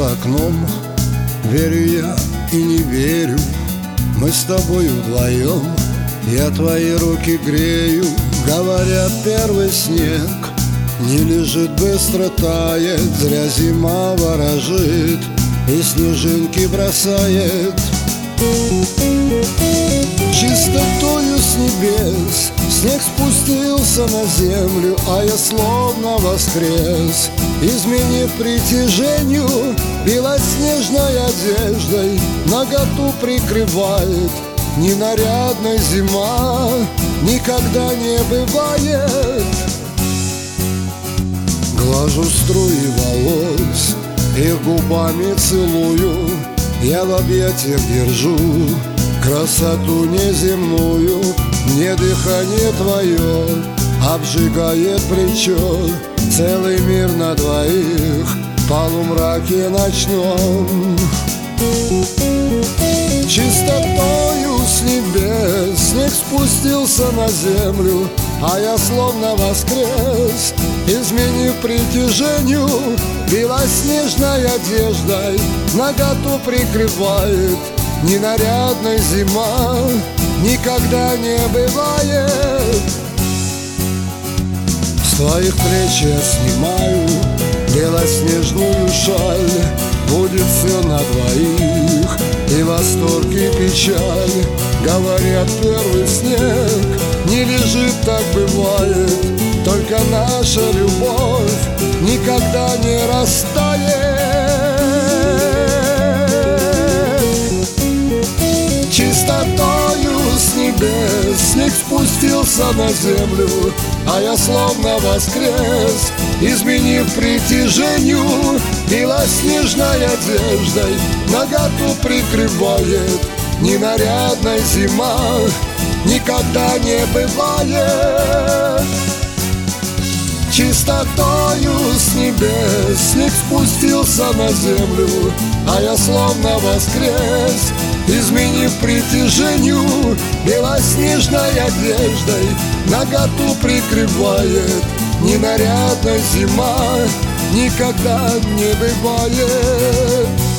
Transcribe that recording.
за окном, верю я и не верю, мы с тобой вдвоем. Я твои руки грею, говорят, первый снег не лежит, быстро тает, зря зима ворожит и снежинки бросает. Чистотою с небес снег спустился на землю, а я словно воскрес, изменив притяжению, белоснежной одеждой наготу прикрывает. Ненарядной зима никогда не бывает. Глажу струи волос, их губами целую, я в объятиях держу красоту неземную. Мне дыхание твое обжигает плечо, целый мир на двоих в полумраке ночном. Чистотою с небес снег спустился на землю, а я словно воскрес, изменив притяжению, белоснежной одеждой наготу прикрывает. Ненарядной зима никогда не бывает. С твоих плеч я снимаю белоснежную шаль, будет все на двоих, и восторг, и печаль. Говорят, первый снег не лежит, так бывает, только наша любовь никогда не растает. Чистотою с небес снег спустился на землю, а я словно воскрес, изменив притяжению, белоснежной одеждой наготу прикрывает. Ненарядной зима никогда не бывает. Чистотою с небес снег спустился на землю, а я словно воскрес, изменив притяжению, белоснежной одеждой наготу прикрывает. Ненарядной зима никогда не бывает.